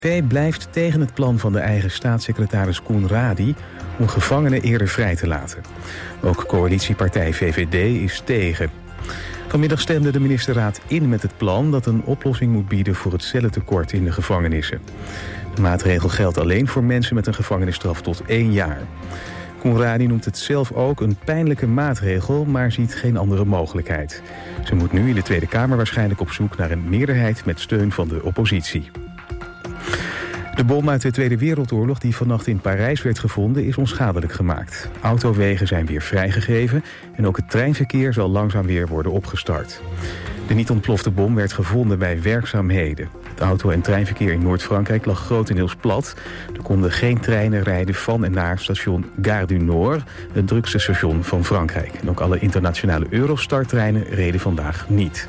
De blijft tegen het plan van de eigen staatssecretaris Koen Radi om gevangenen eerder vrij te laten. Ook coalitiepartij VVD is tegen. Vanmiddag stemde de ministerraad in met het plan dat een oplossing moet bieden voor het cellentekort in de gevangenissen. De maatregel geldt alleen voor mensen met een gevangenisstraf tot 1 jaar. Koen Radi noemt het zelf ook een pijnlijke maatregel, maar ziet geen andere mogelijkheid. Ze moet nu in de Tweede Kamer waarschijnlijk op zoek naar een meerderheid met steun van de oppositie. De bom uit de Tweede Wereldoorlog die vannacht in Parijs werd gevonden is onschadelijk gemaakt. Autowegen zijn weer vrijgegeven en ook het treinverkeer zal langzaam weer worden opgestart. De niet ontplofte bom werd gevonden bij werkzaamheden. Het auto- en treinverkeer in Noord-Frankrijk lag grotendeels plat. Er konden geen treinen rijden van en naar station Gare du Nord, het drukste station van Frankrijk. En ook alle internationale Eurostar-treinen reden vandaag niet.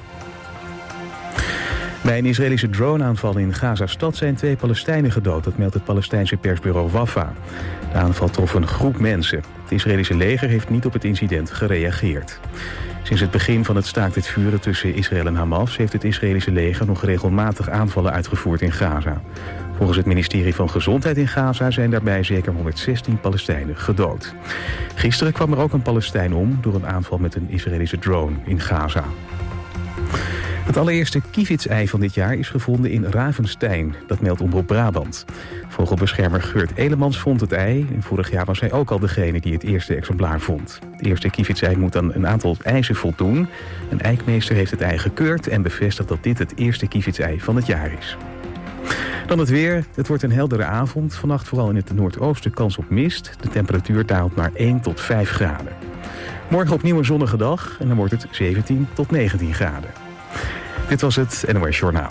Bij een Israëlische droneaanval in Gaza-stad zijn 2 Palestijnen gedood. Dat meldt het Palestijnse persbureau Wafa. De aanval trof een groep mensen. Het Israëlische leger heeft niet op het incident gereageerd. Sinds het begin van het staakt het vuren tussen Israël en Hamas heeft het Israëlische leger nog regelmatig aanvallen uitgevoerd in Gaza. Volgens het ministerie van Gezondheid in Gaza zijn daarbij zeker 116 Palestijnen gedood. Gisteren kwam er ook een Palestijn om door een aanval met een Israëlische drone in Gaza. Het allereerste kievitsei van dit jaar is gevonden in Ravenstein. Dat meldt Omroep Brabant. Vogelbeschermer Geurt Elemans vond het ei. En vorig jaar was hij ook al degene die het eerste exemplaar vond. Het eerste kievitsei moet aan een aantal eisen voldoen. Een eikmeester heeft het ei gekeurd en bevestigt dat dit het eerste kievitsei van het jaar is. Dan het weer. Het wordt een heldere avond. Vannacht vooral in het noordoosten kans op mist. De temperatuur daalt naar 1 tot 5 graden. Morgen opnieuw een zonnige dag en dan wordt het 17 tot 19 graden. Dit was het NOS Journaal.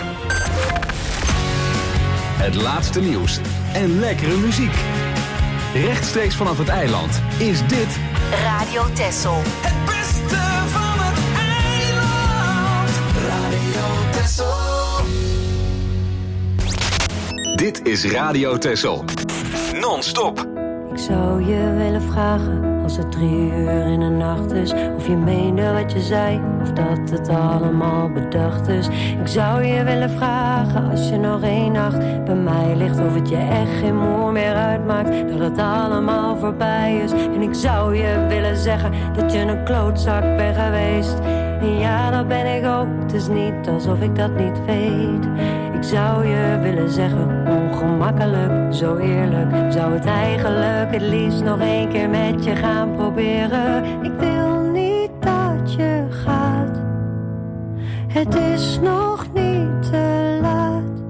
Het laatste nieuws en lekkere muziek. Rechtstreeks vanaf het eiland is dit Radio Texel. Het beste van het eiland. Radio Texel. Dit is Radio Texel. Non-stop. Ik zou je willen vragen, als het 3 uur in de nacht is, of je meende wat je zei, of dat het allemaal bedacht is. Ik zou je willen vragen, als je nog 1 nacht bij mij ligt, of het je echt geen moer meer uitmaakt, dat het allemaal voorbij is. En ik zou je willen zeggen, dat je een klootzak bent geweest. En ja, dat ben ik ook, het is niet alsof ik dat niet weet. Ik zou je willen zeggen, ongemakkelijk, zo eerlijk, zou het eigenlijk het liefst nog 1 keer met je gaan proberen. Ik wil niet dat je gaat, het is nog niet te laat.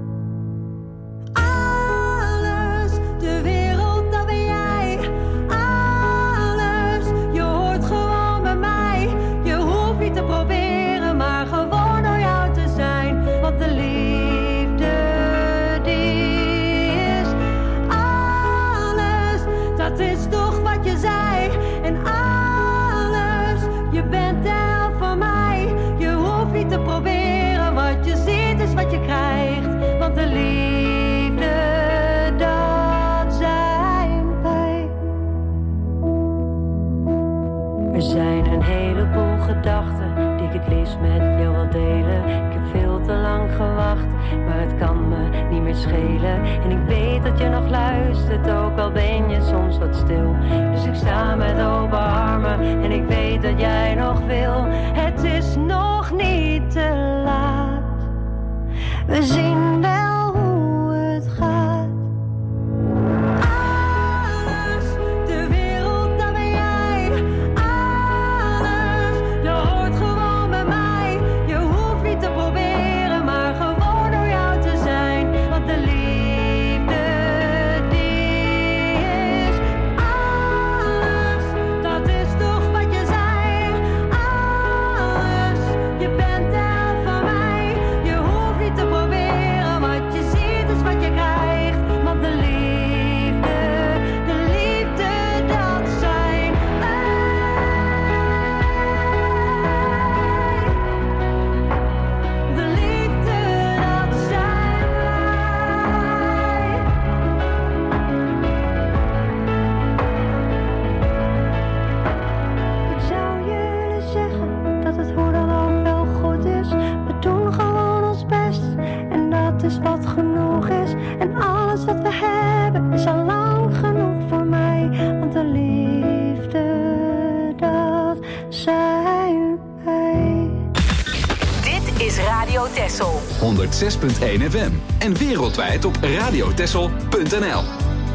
Alles, de wereld, dat ben jij. Alles, je hoort gewoon bij mij. Je hoeft niet te proberen, maar gewoon door jou te zijn. Want de liefde die is alles, dat is toch wat je zei. En alles, je bent de helft van mij. Je hoeft niet te proberen, wat je ziet is wat je krijgt. Want de liefde, dat zijn wij. Er zijn een heleboel gedachten die ik het liefst met jou wil delen. Ik heb veel te lang gewacht, maar het kan me niet meer schelen. En ik weet dat je nog luistert, ook al ben je soms wat stil. Dus ik sta met open armen en ik weet dat jij nog wil. Het is nog niet te laat, we zien wel hoe het gaat. Alles, de wereld, dat ben jij. Alles, je hoort gewoon bij mij. Je hoeft niet te proberen, maar gewoon door jou te zijn. Want de liefde die is alles, dat is toch wat je zei. Alles, je bent de helft van mij. Je hoeft niet te proberen, wat je ziet is wat je krijgt. Want de liefde, dat zijn wij. De liefde, dat zijn wij. Ik zou je willen zeggen dat het hoe dan ook wel goed is. We doen gewoon ons best en dat is wat genoeg is. En 106.1 FM en wereldwijd op radiotessel.nl.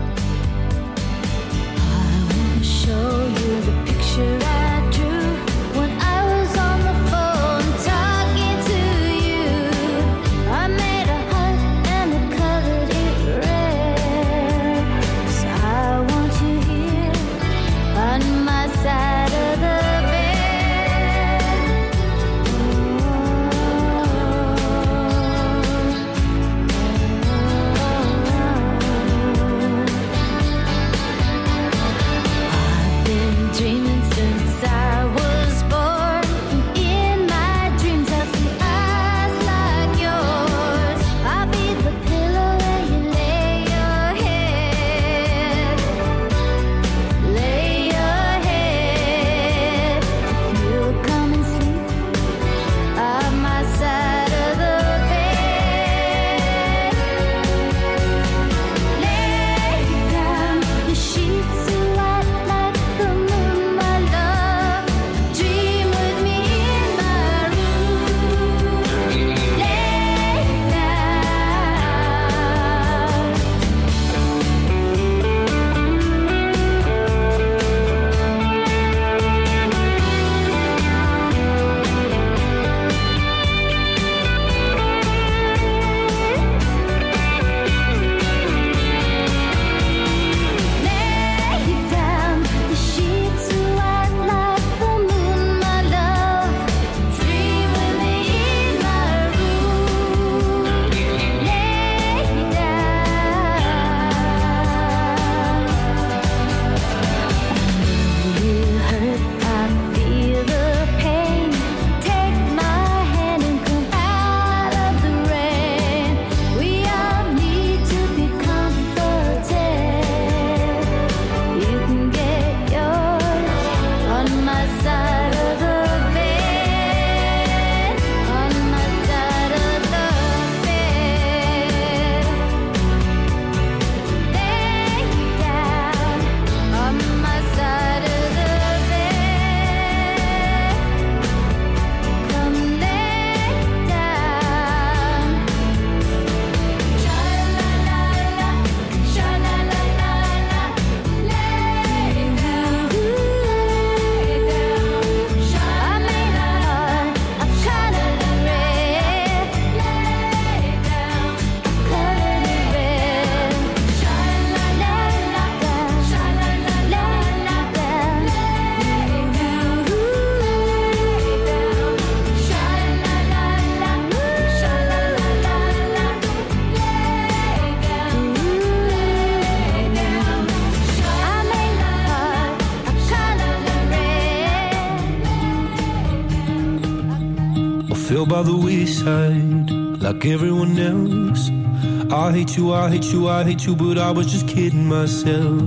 By the wayside, like everyone else. I hate you, I hate you, I hate you, but I was just kidding myself.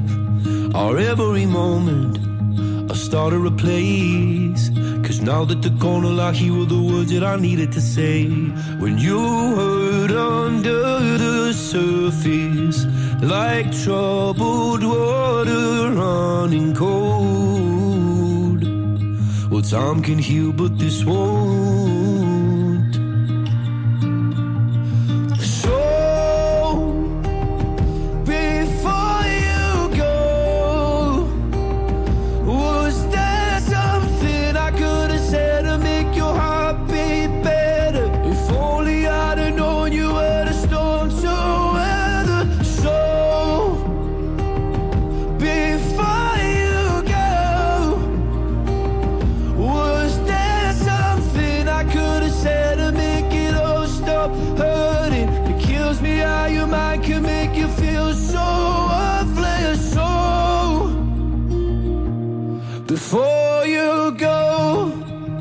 Or every moment I started a place, cause now that they're gone, all I hear were the words that I needed to say. When you hurt under the surface, like troubled water running cold. Well, time can heal, but this won't. Before you go,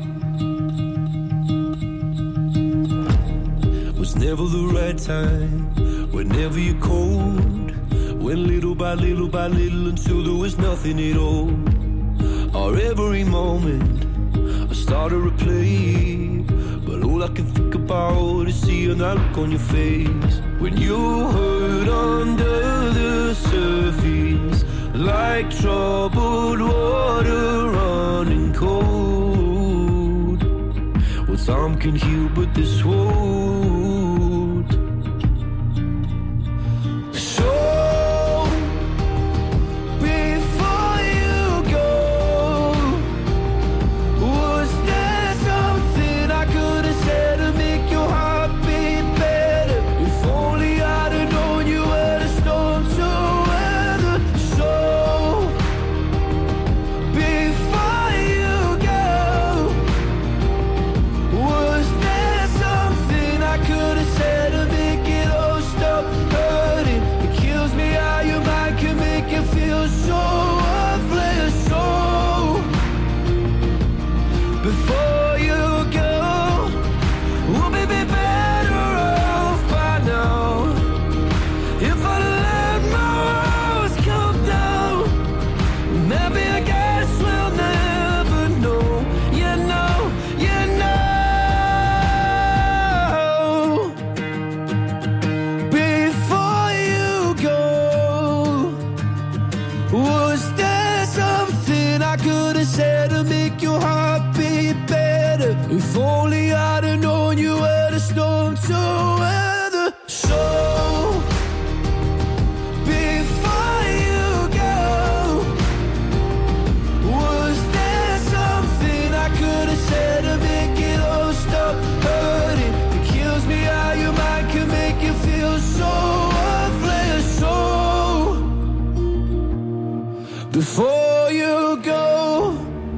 was never the right time. Whenever you're cold, went little by little by little until there was nothing at all. Or every moment I started to play, but all I can think about is seeing that look on your face. When you hurt under the surface, like troubled water running cold. Well, time can heal, but this won't. before you go.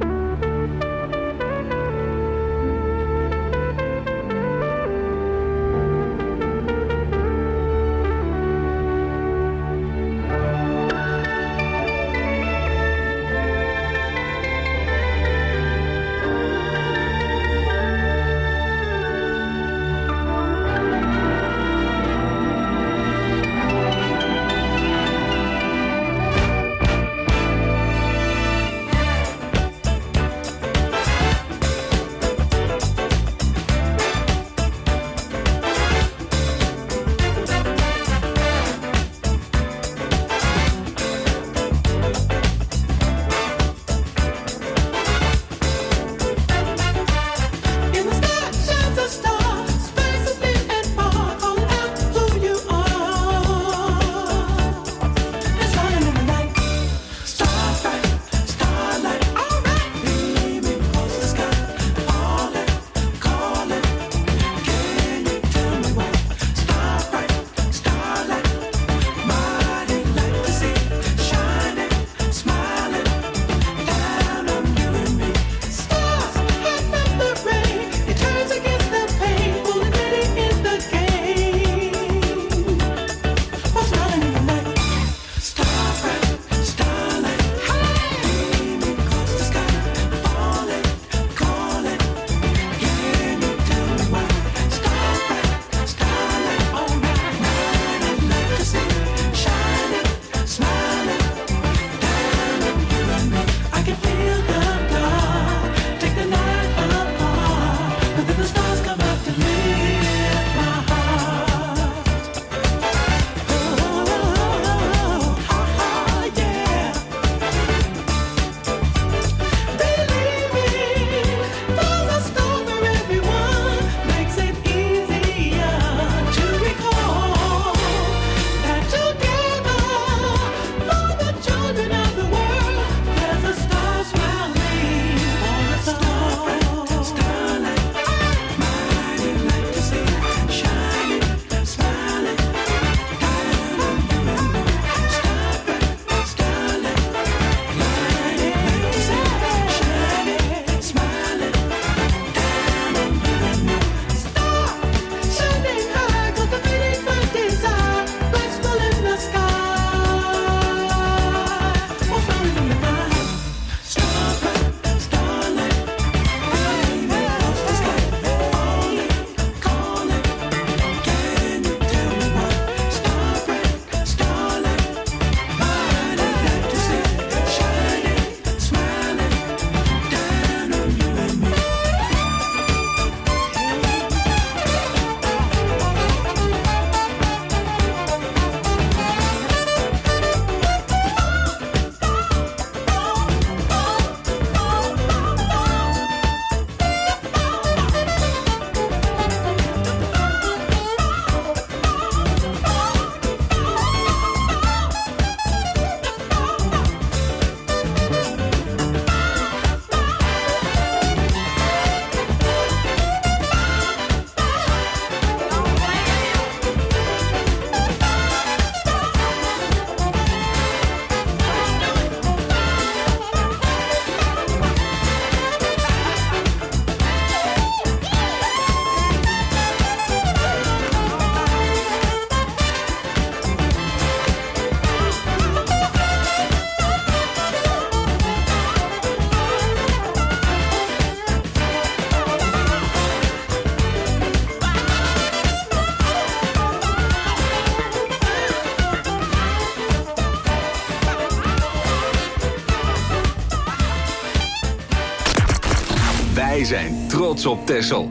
Wij zijn trots op Texel.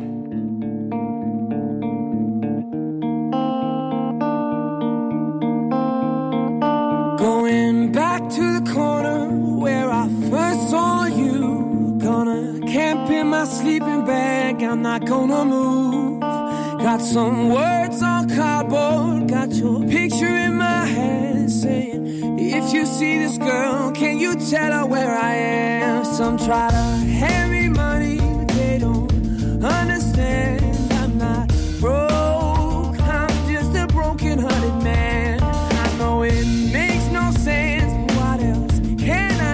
Going back to the corner where I first saw you. Gonna camp in my sleeping bag, I'm not gonna move. Got some words on cardboard, got your picture in my hand, saying, if you see this girl, can you tell her where I am? Some try to hand me money, they don't understand. I'm not broke, I'm just a broken-hearted man. I know it makes no sense, but what else can I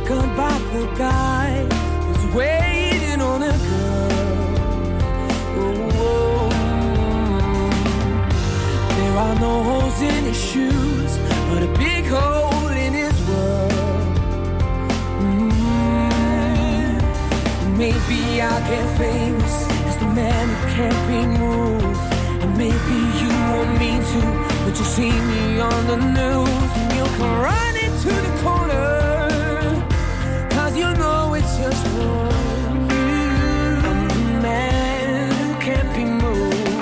talk about the guy who's waiting on a girl. Oh, there are no holes in his shoes, but a big hole in his world. Maybe I'll get famous as the man who can't be moved. And maybe you want me to, but you see me on the news and you'll come running to the corner, 'cause you know it's just for you. I'm the man who can't be moved.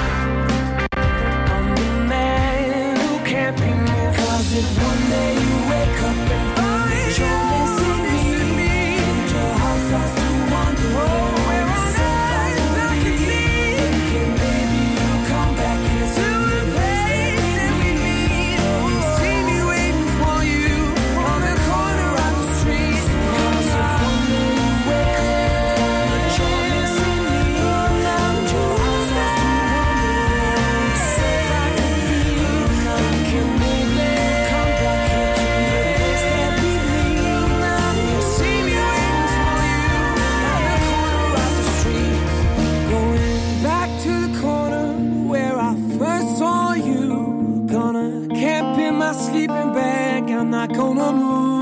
I'm the man who can't be moved. 'Cause if one day you wake up and find you're missing me, and your heart starts to wonder where on earth I can be, thinking maybe you'll come back here to the place that we meet. See me waiting for you on the corner of the street. 'Cause if one day you wake up and you're missing me, and your heart starts to wonder where you say I can be, thinking maybe you'll come back here to the place that we meet. See me waiting for you on the corner of the street. Going back to the corner where I first saw you. Gonna camp in my sleeping bag, I'm not gonna move.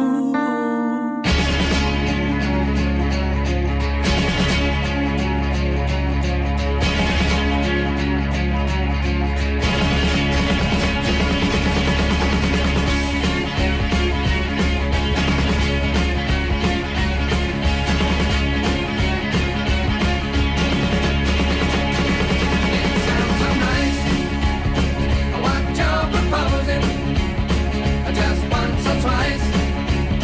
Sounds so nice. What you're proposing, just once or twice.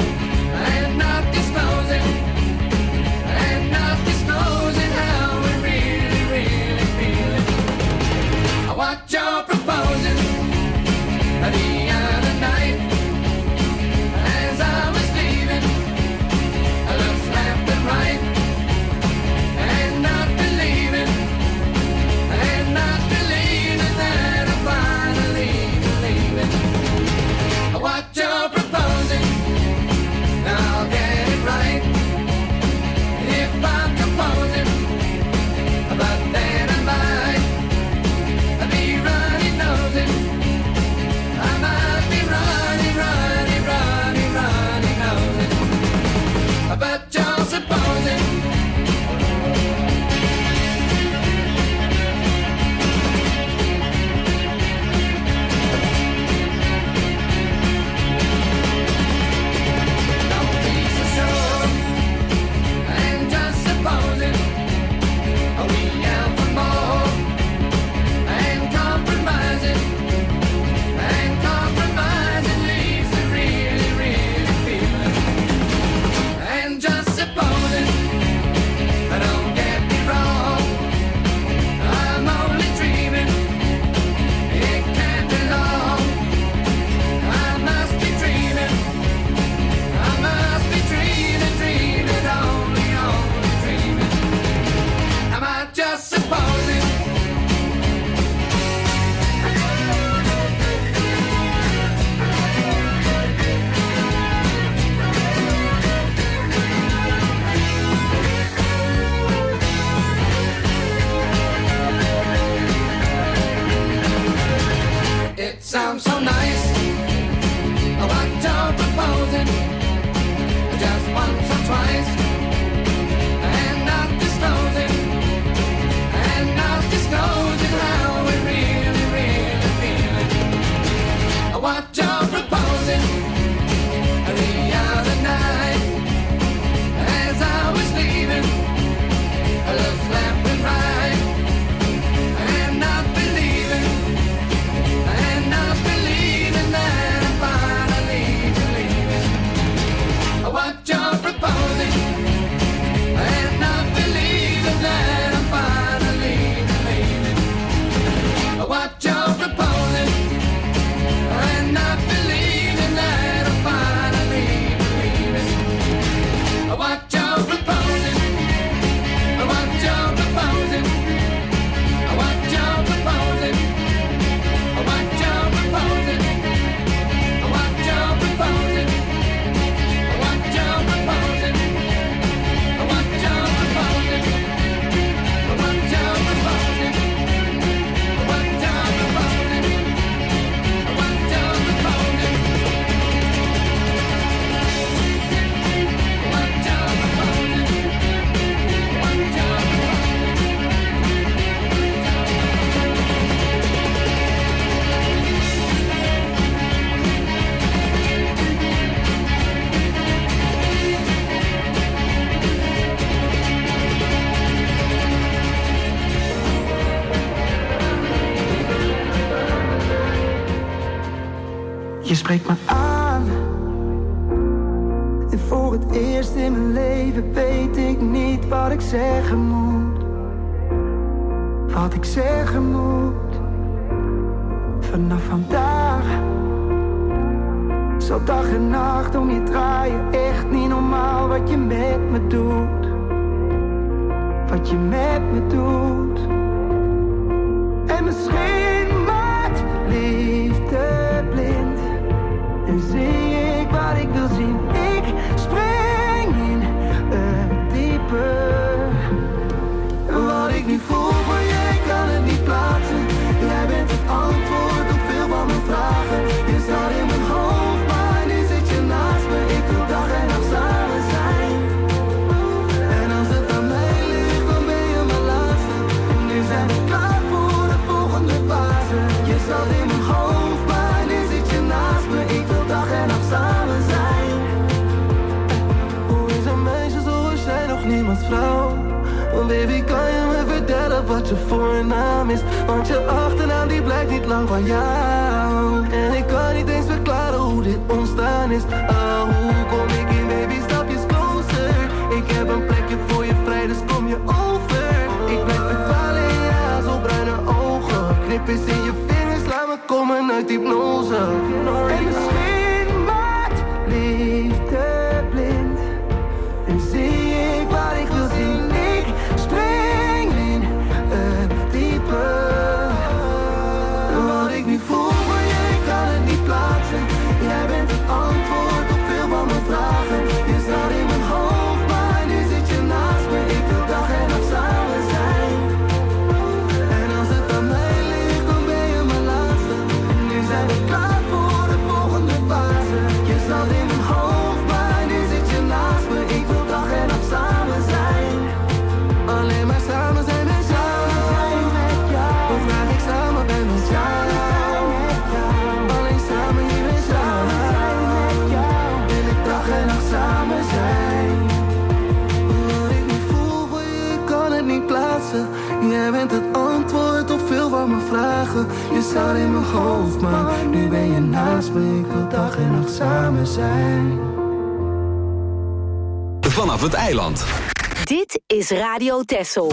spreekt me aan. En voor het eerst in mijn leven weet ik niet wat ik zeggen moet. Wat ik zeggen moet. Vanaf vandaag zal dag en nacht om je draaien. Echt niet normaal wat je met me doet. Wat je met me doet. En misschien maakt liefde blind. En zie ik wat ik wil zien. Ik spring in het diepe. Wat ik nu voel voor je, ik kan het niet plaatsen. Jij bent het antwoord op veel van mijn vragen. Je staat in mijn hoofd, maar nu zit je naast me. Ik wil dag en nacht samen zijn. En als het aan mij ligt, dan ben je mijn laatste. En nu zijn we klaar voor de volgende fase. Je staat in mijn hoofd, maar nu zit je naast me. Ik wil dag en nacht samen zijn. Hoe is een meisje zoals jij nog niemands vrouw? Want baby, kan je me vertellen wat je voornaam is? Want je achternaam die blijkt niet lang van jou. En ik kan niet eens verklaren hoe dit ontstaan is. Oh, hoe kom ik in, baby, stapjes closer. Ik heb een plekje voor je vrij, dus kom je over. Ik blijf verdwalen in je hazelbruine ogen. Knip eens in je vingers, laat me komen uit hypnose. En misschien maakt liefde blind. En zie ik wat ik wil zien. Ik spring in het diepe. Wat ik nu voel voor je, ik kan het niet plaatsen. Jij bent het antwoord op veel van mijn vragen. Je staat in mijn hoofd, maar nu zit je naast me. Ik wil dag en nacht samen zijn. En als het aan mij ligt, dan ben je mijn laatste. En nu zijn we klaar voor de volgende fase. Je staat in mijn hoofd, maar nu zit je naast me. Ik wil dag en nacht samen zijn. Alleen maar samen zijn met jou. Of laat ik samen ben met jou. Alleen samen hier met jou. Wil ik dag en nacht samen zijn. Wat ik nu voel voor je, ik kan het niet plaatsen. Jij bent het antwoord op veel van mijn vragen. Je staat in mijn hoofd, maar nu ben je naast me. Ik wil dag en nacht samen zijn. Vanaf het eiland. Dit is Radio Texel.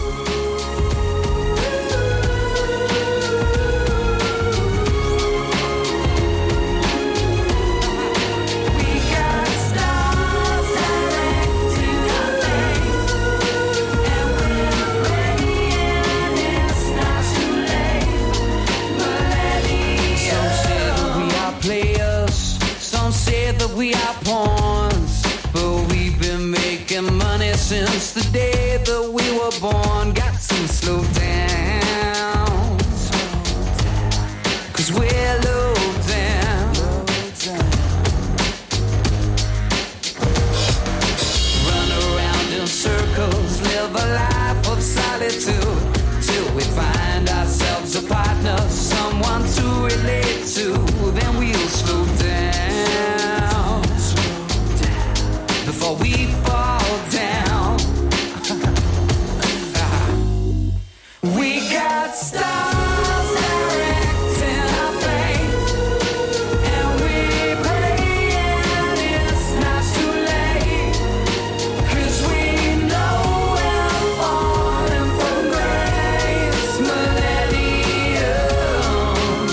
We are pawns, but we've been making money since the day that we were born. Got some slow downs, 'cause we're low down. Run around in circles, live a life of solitude, till we find ourselves a partner, someone to relate to. Then we'll slow down before we fall down. We got stars directing our fate, and we praying it's not too late, 'cause we know we're falling from grace. Millennium.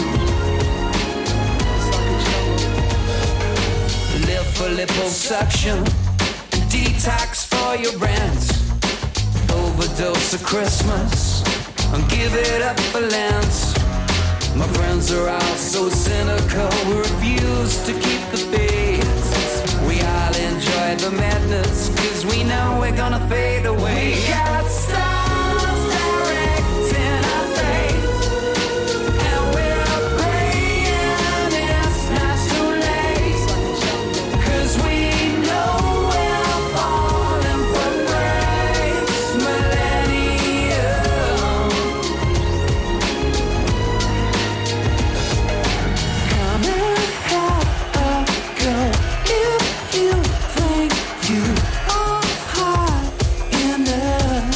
Live for liposuction, detox for your rent, overdose of Christmas, and give it up for Lent. My friends are all so cynical, we refuse to keep the faith. We all enjoy the madness, 'cause we know we're gonna fade away. We got stars directing our fate, and we're praying it's not too late, 'cause we know we're falling from grace. Millennium. Come and have a go if you think you are hot enough.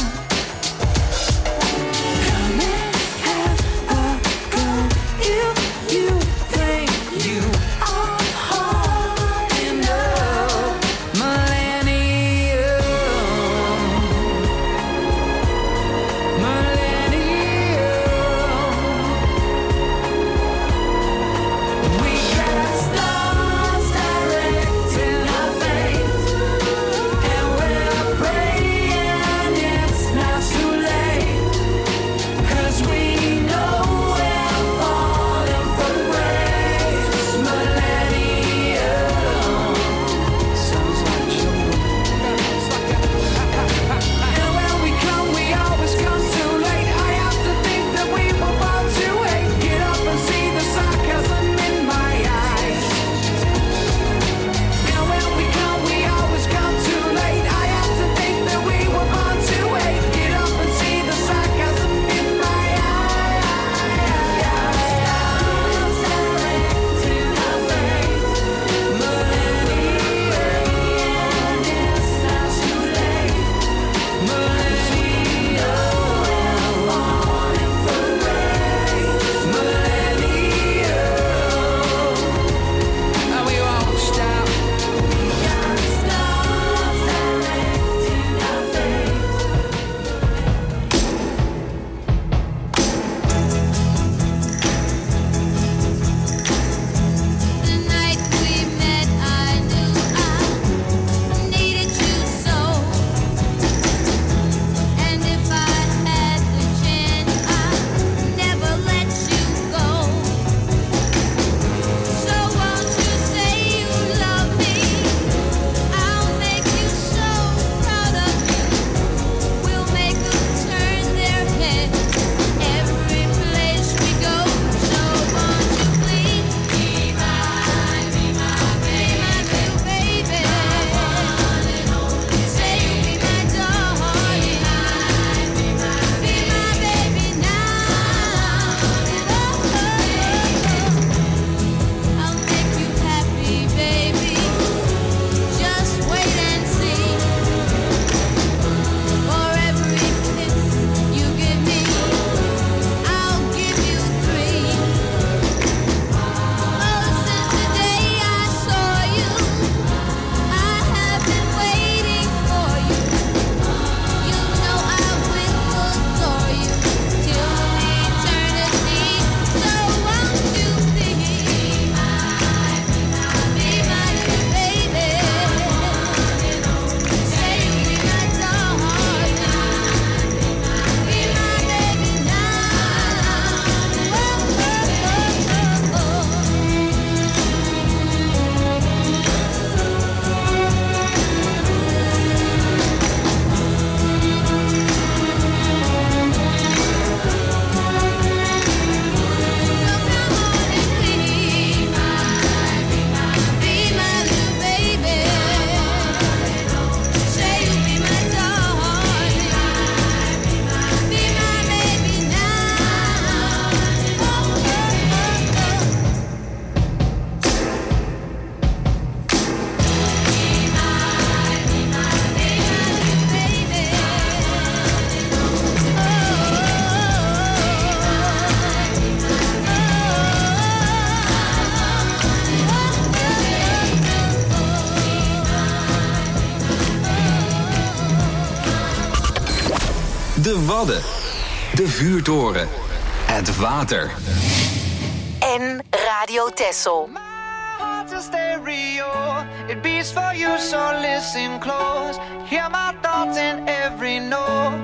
De Wadden. De Vuurtoren. Het water. En Radio Texel. Heart's a stereo, it beats for you, so listen close. Hear my thoughts in every note.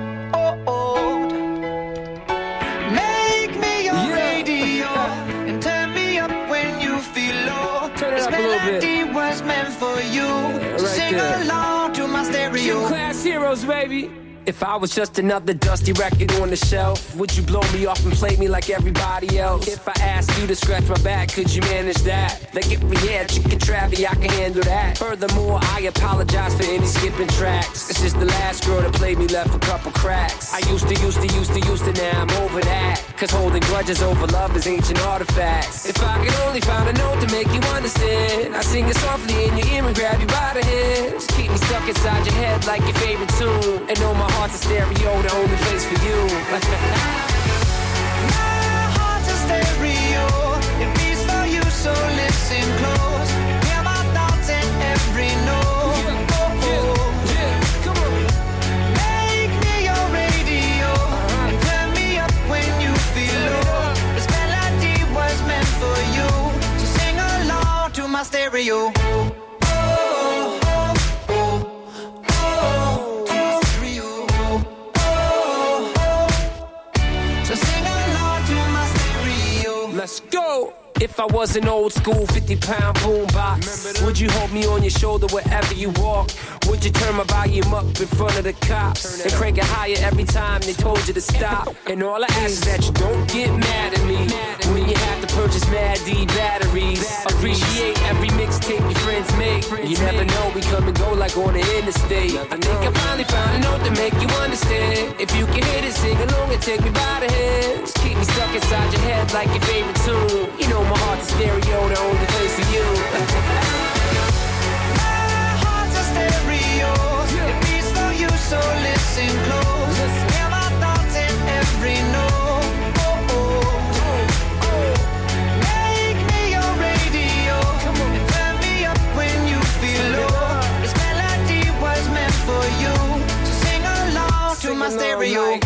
Make me your radio and turn me up when you feel low. This melody was meant for you, so sing along to my stereo. Two class heroes, baby. If I was just another dusty record on the shelf, would you blow me off and play me like everybody else? If I asked you to scratch my back, could you manage that? Like if we had chicken travy, I can handle that. Furthermore, I apologize for any skipping tracks. It's just the last girl that played me left a couple cracks. I used to, now I'm over that. Cause holding grudges over love is ancient artifacts. If I could only find a note to make you understand, I sing it softly in your ear and grab you by the hands. Keep me stuck inside your head like your favorite tune. And know my heart's a stereo, the only place for you. My heart's a stereo, it beats for you, so listen close. Hear my thoughts in every note. Come on. Make me your radio and turn me up when you feel low. This melody was meant for you, so sing along to my stereo. Let's go! If I was an old school 50-pound boombox, would you hold me on your shoulder wherever you walk? Would you turn my volume up in front of the cops and crank it higher every time they told you to stop? And all I ask is that you don't get mad at me when you have to purchase Mad D batteries. Appreciate every mixtape your friends make. You never know, we come and go like on the interstate. I think I finally found a note to make you understand. If you can hit it, sing along and take me by the hands. Keep me stuck inside your head like your favorite tune. You know my heart's a stereo, the only place for you. My heart's a stereo, it beats for you, so listen close. Hear my thoughts in every note. Make me your radio and turn me up when you feel low. This melody was meant for you, so sing along to my stereo.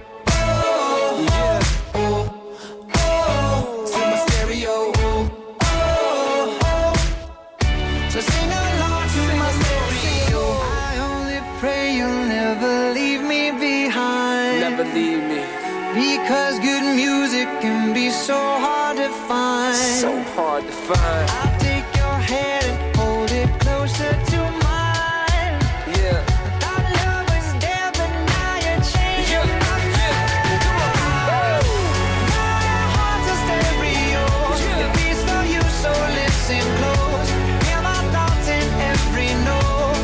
So sing along to my stereo. I only pray you'll never leave me behind. Never leave me. Because good music can be so hard to find. So hard to find. I'll take your hand and hold it closer to mine. Yeah. Thought love was there, but now you're changing my mind. My heart's a stereo, it beats for you, so listen close. Hear my thoughts in every note.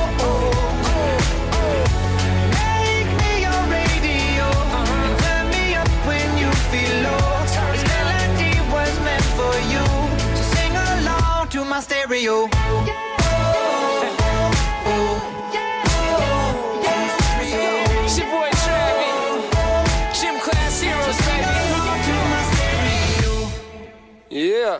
Make me your radio and turn me up when you feel low. This melody was meant for you, so sing along to my stereo. It's your boy Travi, Gym Class Heroes, baby. Yeah.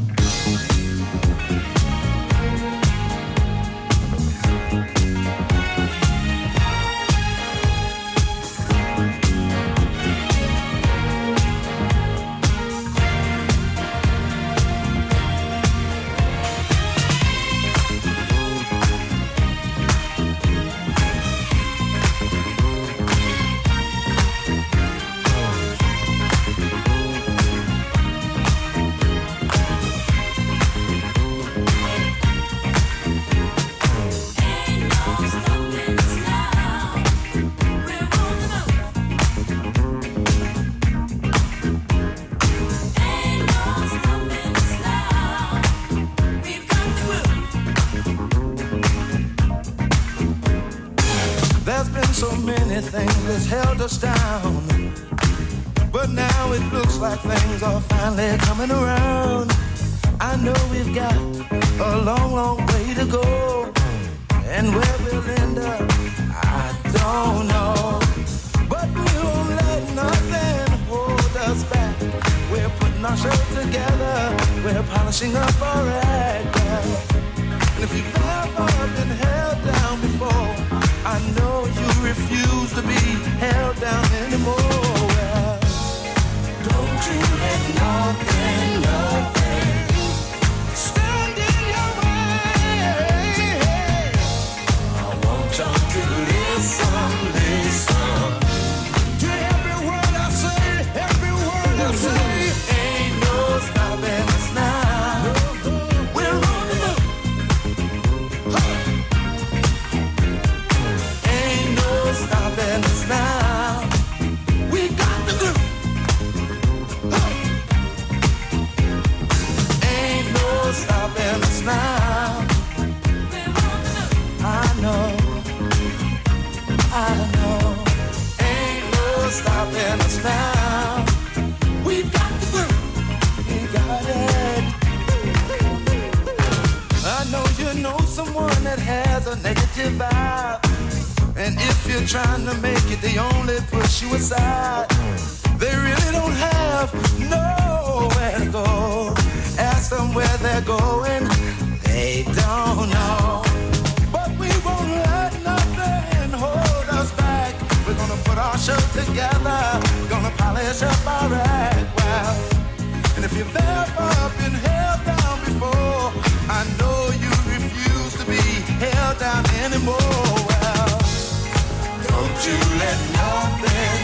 So many things that's held us down, but now it looks like things are finally coming around. I know we've got a long, long way to go, and where we'll end up, I don't know. But we won't let nothing hold us back. We're putting our show together, we're polishing up our act. And if you've ever been held down before, I know you refuse to be held down anymore. Well, don't you let nothing stand in your way. I want you to listen to every word I say, every word I say. Ain't no stopping us now. We're on the move. Ain't no stopping us now. We got the groove. Ain't no stopping us now. I know. Ain't no stopping us now. We've got the groove. We got it. I know you know someone that has a negative vibe. And if you're trying to make it, they only push you aside. They really don't have nowhere to go. Ask them where they're going, they don't know. But we won't let nothing hold us back. We're gonna put our show together, gonna polish up our act well. And if you've ever been held down before, I know you refuse to be held down anymore. Well, don't you let nothing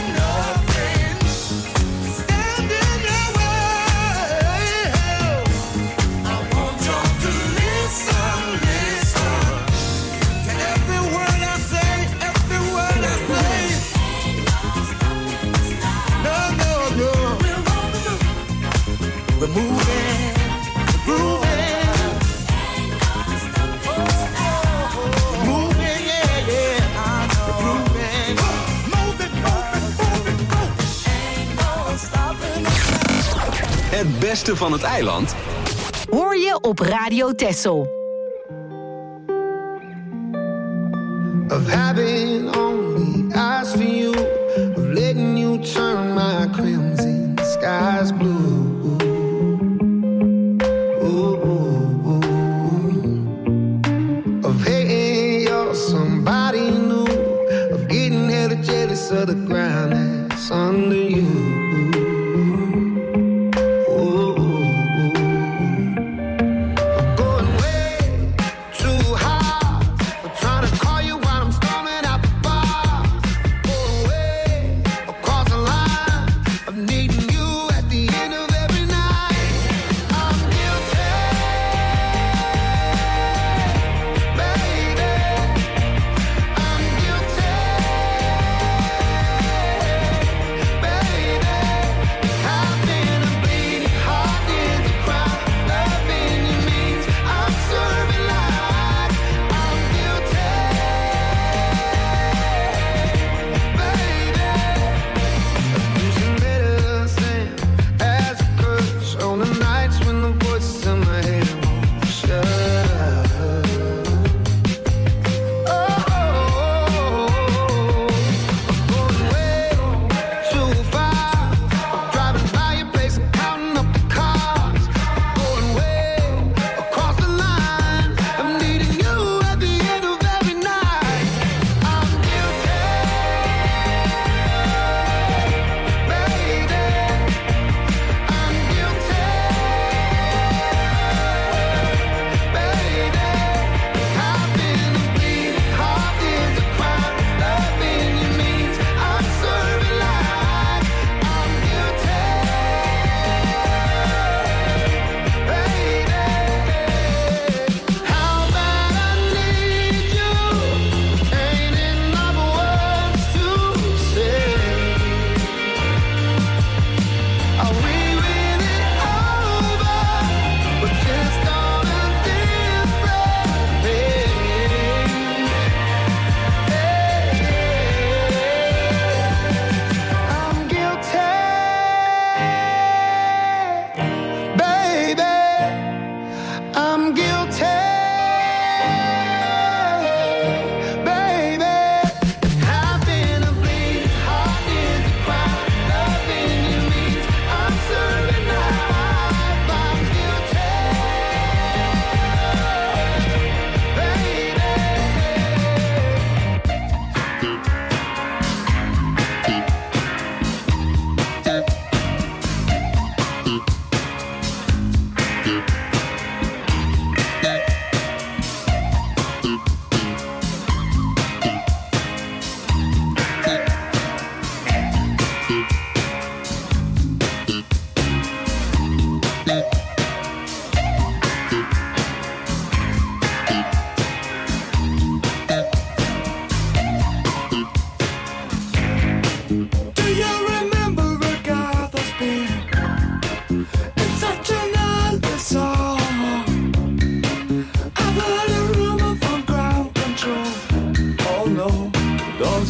stand in your way. I want you to listen to every word I say, every word I say. No. We're moving, grooving. Moving, yeah. I know. Grooving. Move it. Ain't no stopping us. Het beste van het eiland Hoor je op Radio Texel. Of having only eyes for you, of letting you turn my crimson skies blue. Of hating you're somebody new, of getting hella jealous of the ground that's under you. Trying to call you while I'm storming out the bar. Going way across the line.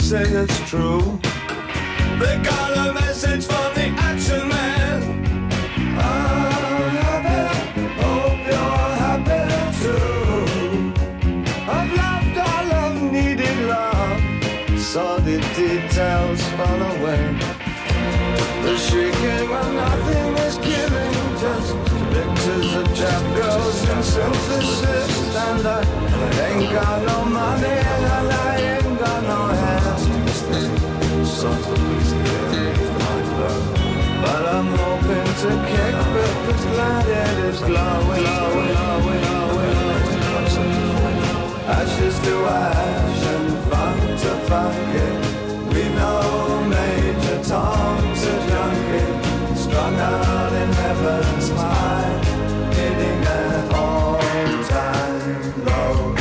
say it's true. They got a message from the action man. I'm happy, hope you're happy too. I've loved all I've needed love, saw the details fall away. The shrieking when nothing is given, just pictures of chapters and synthesis. And I ain't got no money and I ain't got no hands. But I'm hoping to kick back the planet is glowing, ashes to ash and funk to funky. We know Major Tom's a junkie, strung out in heaven's high, hitting an all-time low.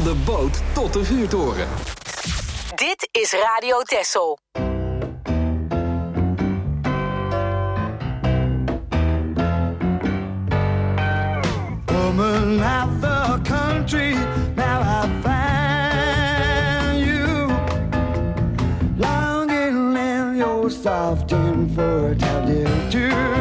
de boot tot de vuurtoren. Dit is Radio Texel. Woman out the country, now I find you longing in your soft and fertile too.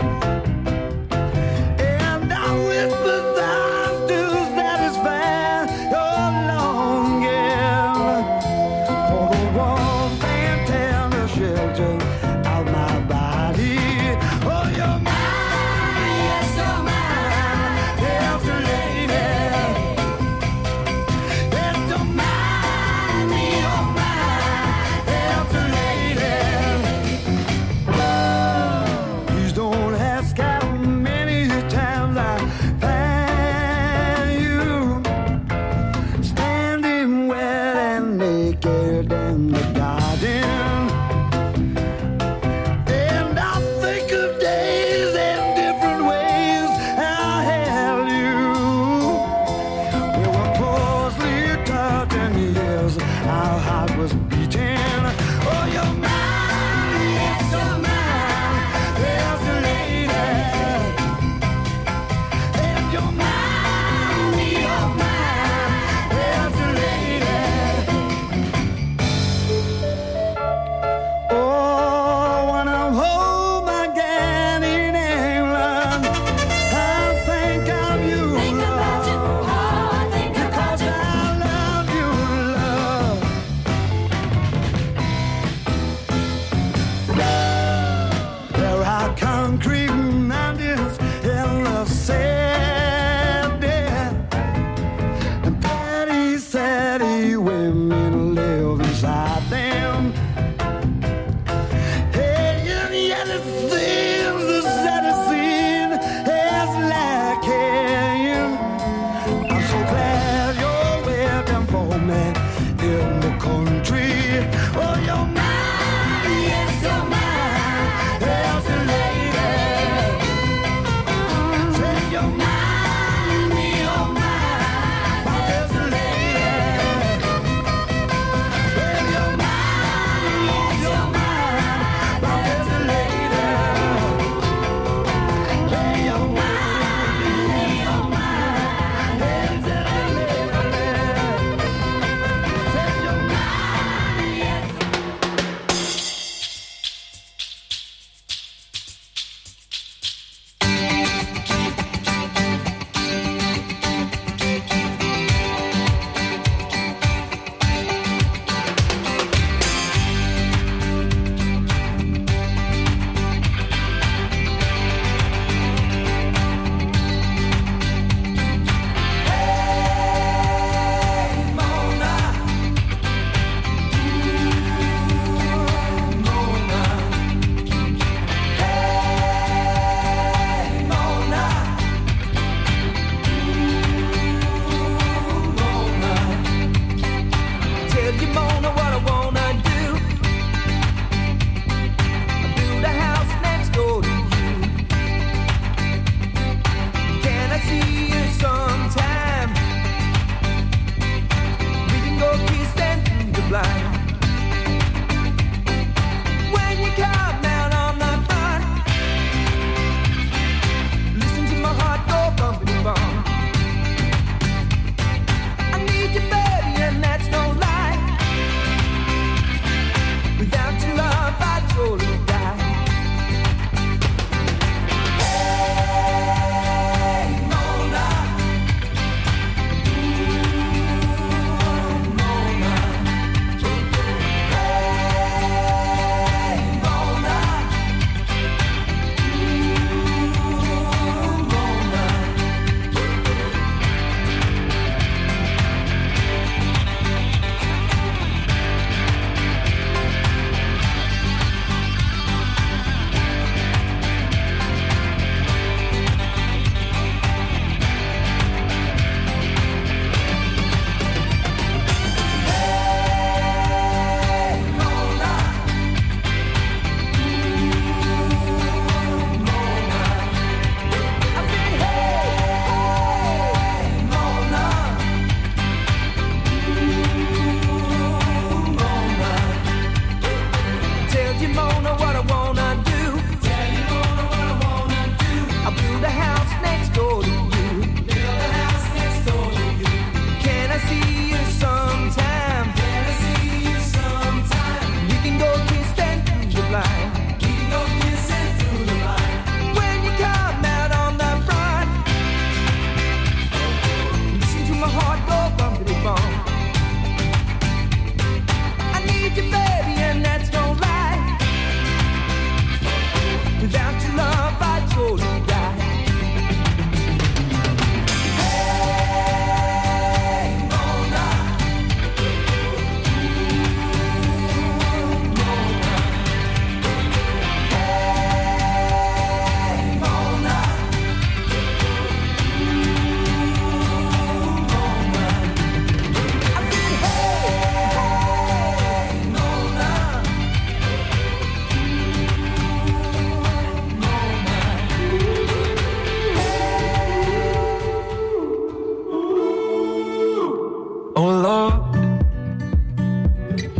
And I whisper sounds to satisfy your longing for the warmth and tender shelter of my body. Oh, you're mine, yes, you're mine.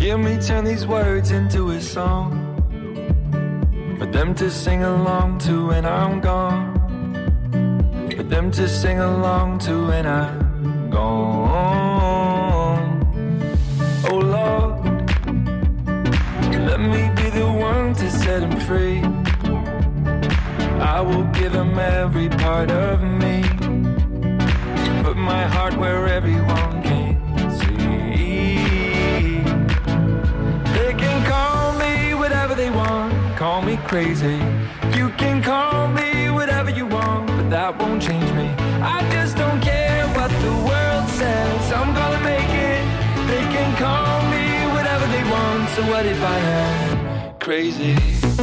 Forgive me, turn these words into a song for them to sing along to when I'm gone. For them to sing along to when I'm gone. Oh Lord, let me be the one to set him free. I will give him every part of me. Put my heart where everyone can see. They can call me whatever they want, call me crazy. You can call me whatever you want, but that won't change me. I just don't care what the world says, I'm gonna make it. They can call me whatever they want, so what if I am crazy?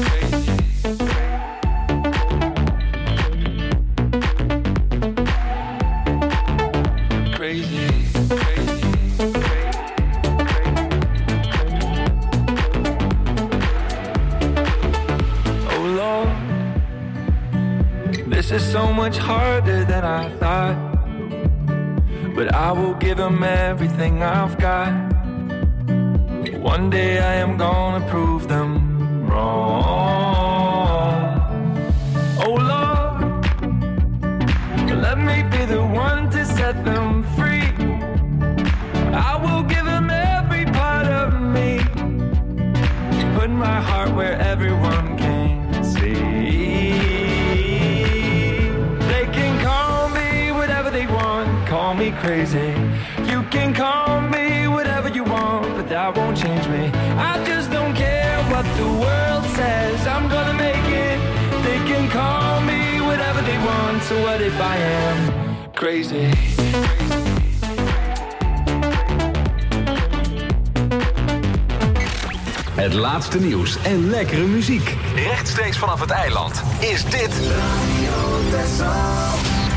This is so much harder than I thought, but I will give them everything I've got. One day I am gonna prove them wrong. Oh Lord, let me be the one to set them free. I will give them every part of me. Put my heart where everyone can see. Call me crazy. You can call me whatever you want, but that won't change me. I just don't care what the world says, I'm gonna make it. They can call me whatever they want, so what if I am crazy? Het laatste nieuws en lekkere muziek. Rechtstreeks vanaf het eiland is dit Radio Texel.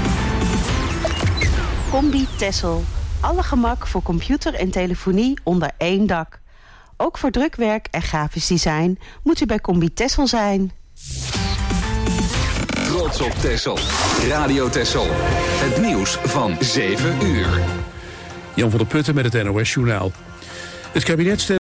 Combi Texel. Alle gemak voor computer en telefonie onder één dak. Ook voor drukwerk en grafisch design moet u bij Combi Texel zijn. Trots op Texel. Radio Texel. Het nieuws van 7 uur. Jan van der Putten met het NOS Journaal. Het kabinet stemt